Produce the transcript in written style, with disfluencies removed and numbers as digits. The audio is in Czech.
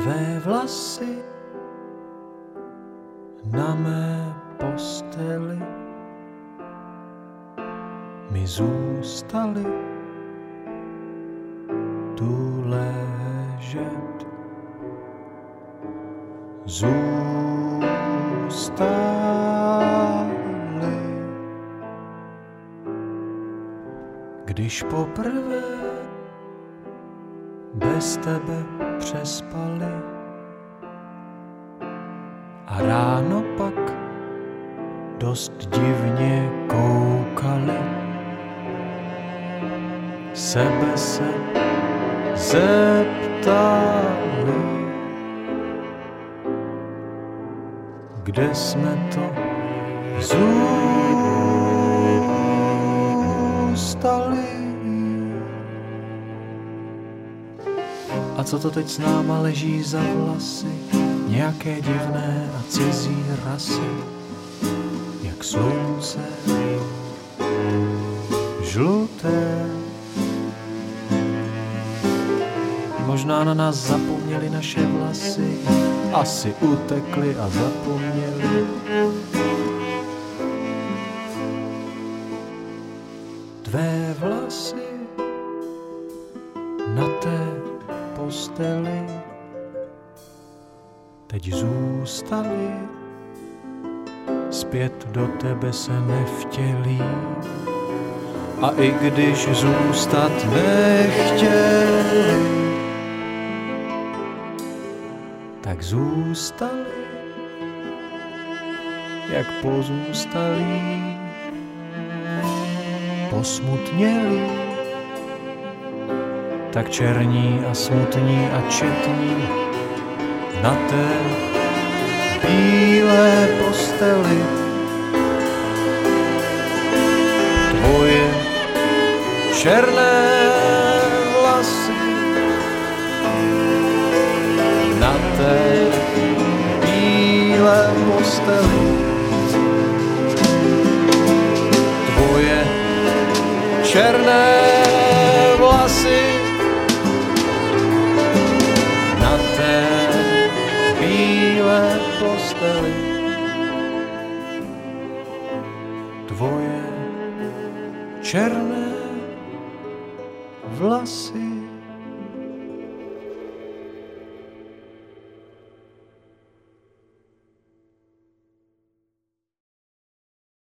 Tvé vlasy na mé posteli mi zůstaly tu ležet. Zůstaly, když poprvé bez tebe přespali a ráno pak dost divně koukali. Sebe se zeptali, kde jsme to zůstali. A co to teď s náma leží za vlasy, nějaké divné a cizí rasy, jak slunce žluté. Možná na nás zapomněli naše vlasy, asi utekli a zapomněli. Tvé vlasy na té posteli teď zůstaly, zpět do tebe se nevtělí. A i když zůstat nechtěli, tak zůstali, jak pozůstalí, posmutněli, tak černí a smutní a četní na té bílé posteli. Tvoje černé vlasy na té bílé posteli. Tvoje černé vlasy na té bílé posteli. Tvoje černé vlasy.